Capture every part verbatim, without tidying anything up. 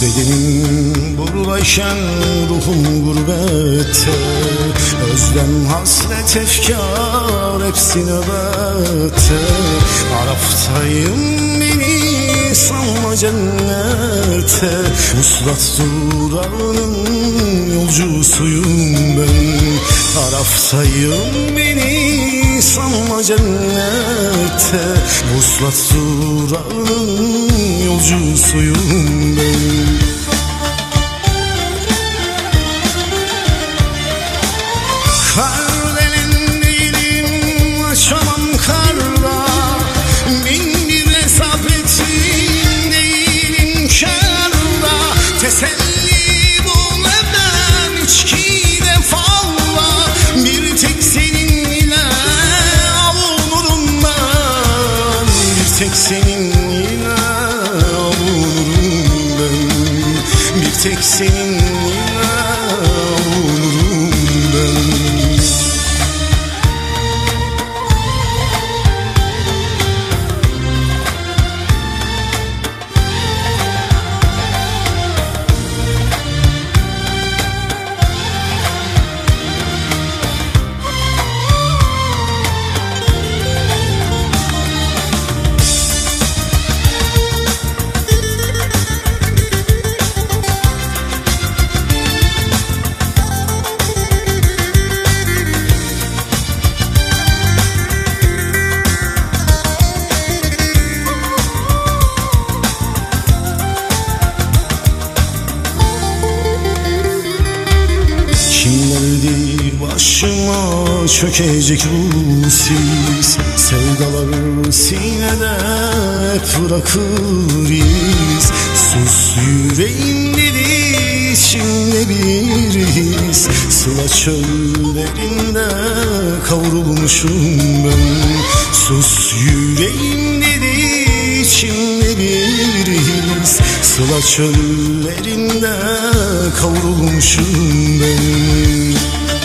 Bedenim buradayken ruhum gurbette, özlem, hasret, efkar hepsi nöbette. Araftayım, beni salma cennete, Vuslat durağının yolcusuyum ben. Araftayım, beni salma cennete, Vuslat durağının yolcusuyum ben. Kardelen değilim, açamam karda, bin bir hesap ettiğim değilim kârda. Teselli bulamam içkide falla, bir tek seninle avunurum ben. Bir tek seninle avunurum ben. Bir tek seninle avunurum ben. Başıma çökecek bu sis, sevdalar sinede hep bırakır iz. Sus yüreğim dedi, içimde bir his, sıla çöllerinde kavrulmuşum ben. Sus yüreğim dedi, içimde bir his, sıla çöllerinde kavrulmuşum ben.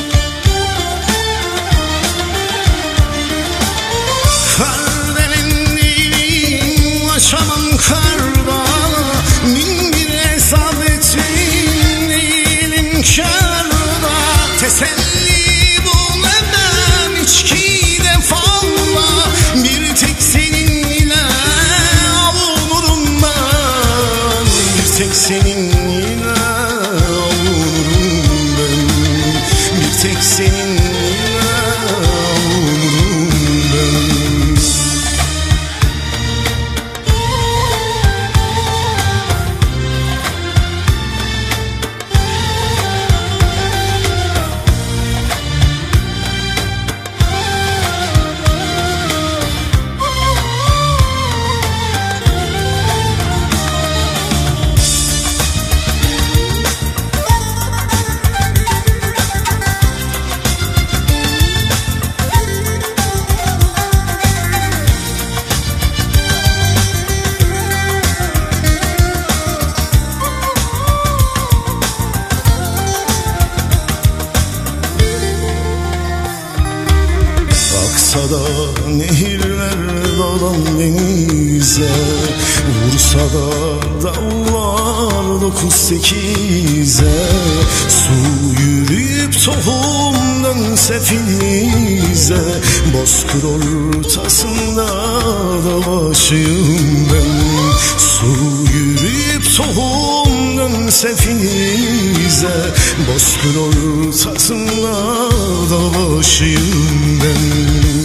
Kardelen değilim, açamam karda, bin bir hesap ettiğim değilim kârda. Teselli bulamam içkide falla, bir tek seninle avunurum ben. Bir tek seninle avunurum ben. Bir tek seninle avunurum ben. Aksa da nehirler dağdan denize, vursa da dağlar dokuz sekize. Su yürüyüp tohum dönse filize, bozkır ortasında dalaşıyım ben. Su yürüyüp tohum dönse filize, bozkır ortasında dalaşıyım ben.